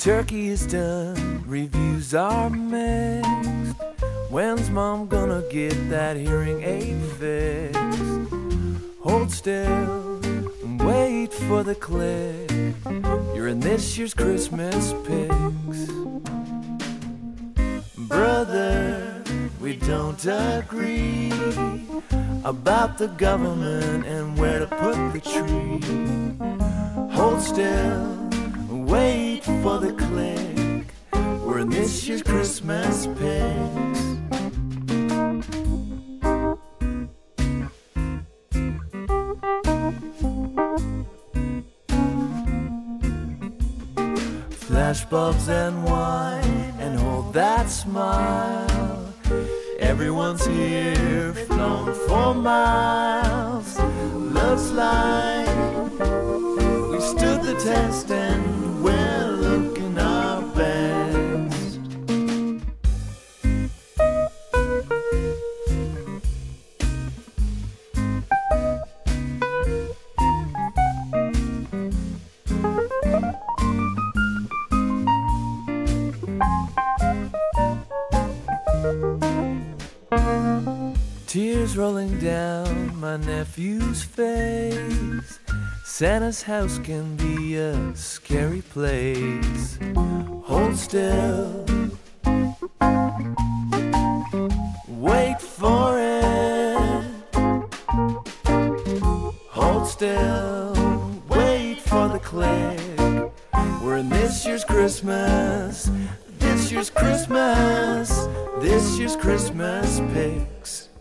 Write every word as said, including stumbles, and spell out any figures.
Turkey is done, reviews are mixed. When's mom gonna get that hearing aid fixed? Hold still and wait for the click. You're in this year's Christmas picks. Brother, we don't agree about the government and where to put the tree. Hold still, wait for the click. We're in this year's Christmas picks. Flashbulbs and wine, and hold that smile. Everyone's here, flown for miles. Looks like we stood the test and we're looking our best. Tears rolling down my nephew's face. Santa's house can be a scary place. Hold still, wait for it. Hold still, wait for the click. We're in this year's Christmas, this year's Christmas, this year's Christmas picks.